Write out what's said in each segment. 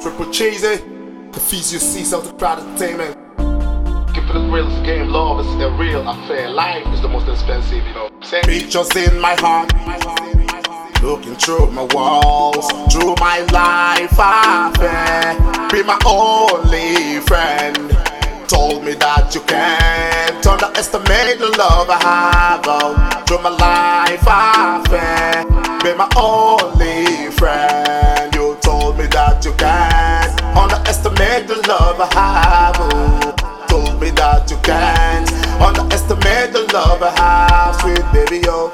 triple cheesy. Confuse your seats out the crowd entertainment. Keep it as real as the game, love is a real affair. Life is the most expensive, you know. Pictures in my heart, looking through my walls, through my life affair. Be my only friend. Told me that you can't underestimate the love I have. Oh, through my life affair. Be my only friend. You told me that you can't underestimate the love I have. Oh, told me that you can't underestimate the love I have. Sweet baby, yo.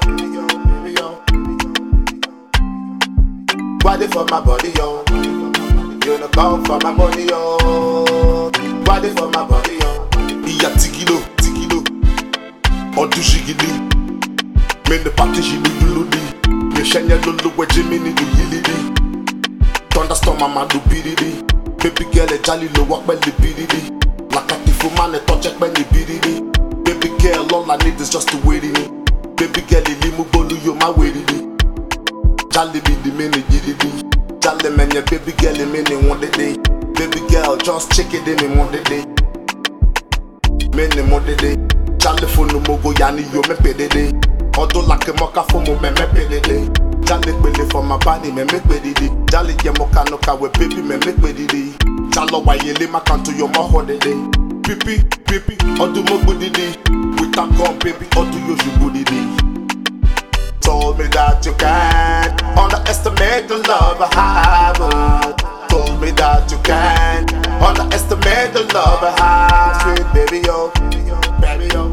Body for my body, yo. You no come for my money, yo. Body for my body, yo. Iya tigilo, Odu jigili. Men the party jilu duludi. Me shanya lulu we Jiminy do yilidi. Thunderstorm mama do bididi. Baby girl e jolly lo walk belly bididi. Like a tifu man e touch ek belly bididi. Baby girl all I need is just to wait in it. Baby girl limu bolu yo my wait Jolly be the mini giddy. Jolly man, your baby girl in many one day. Baby girl, just check it in one day. Many more day. Jolly for no mogo yani yo me pay day. Although like a mocha for me pay day. Jolly belly for my body me make pay day. Jolly ye mocha no ka we baby me make pay day. Jalo why you lay my can to your mo holiday. Pipi, odu mo good day. With a gun baby, odu yo you good day. Told me that you can't underestimate the love I have. Oh, told me that you can't underestimate the love I have. Sweet baby, yo. Baby, yo.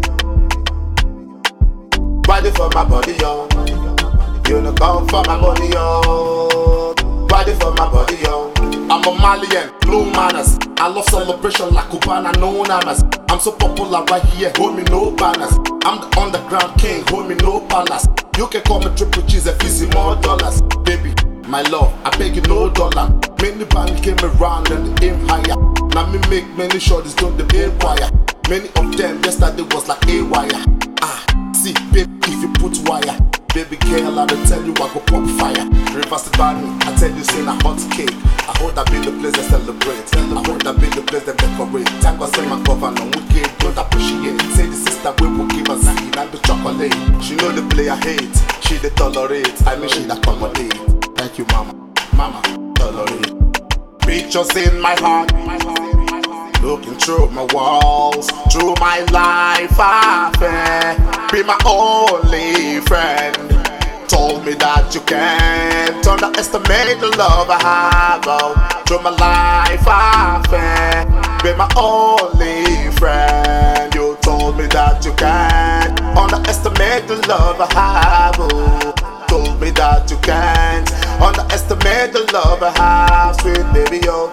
Body for my body, yo. You no come for my money, yo. Body for my body, yo. I'm a Malian, no manners. I love celebration like Cubana, no nanas. I'm so popular right here, hold me no banners. I'm the underground king, hold me no palace. You can call me triple cheese if you see more dollars. Baby, my love, I beg you no dollar. Many bands came around and they aim higher. Now me make many shorties don't the aim choir. Many of them yesterday was like a wire. See, baby, if you put wire. Baby girl, I will tell you I go pop fire. Reverse the banner, I tell you say a hot cake. I hold that be the place they celebrate. I hold that be the place they decorate. Thank God say my governor wicked, don't appreciate. Say the sister we will give us seed and the chocolate. She know the play I hate, she the tolerate. I mean she the accommodate. Thank you mama, tolerate. Pictures in my heart, looking through my walls, through my life affair. Be my only friend. Told me that you can't underestimate the love I have. Oh, through my life affair. Be my only friend. You told me that you can't underestimate the love I have. Oh, told me that you can't underestimate the love I have. Sweet baby, yo.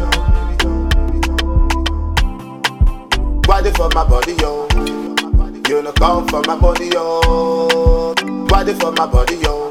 Body for my body, yo. You no come for my money, yo. Body for my body, yo.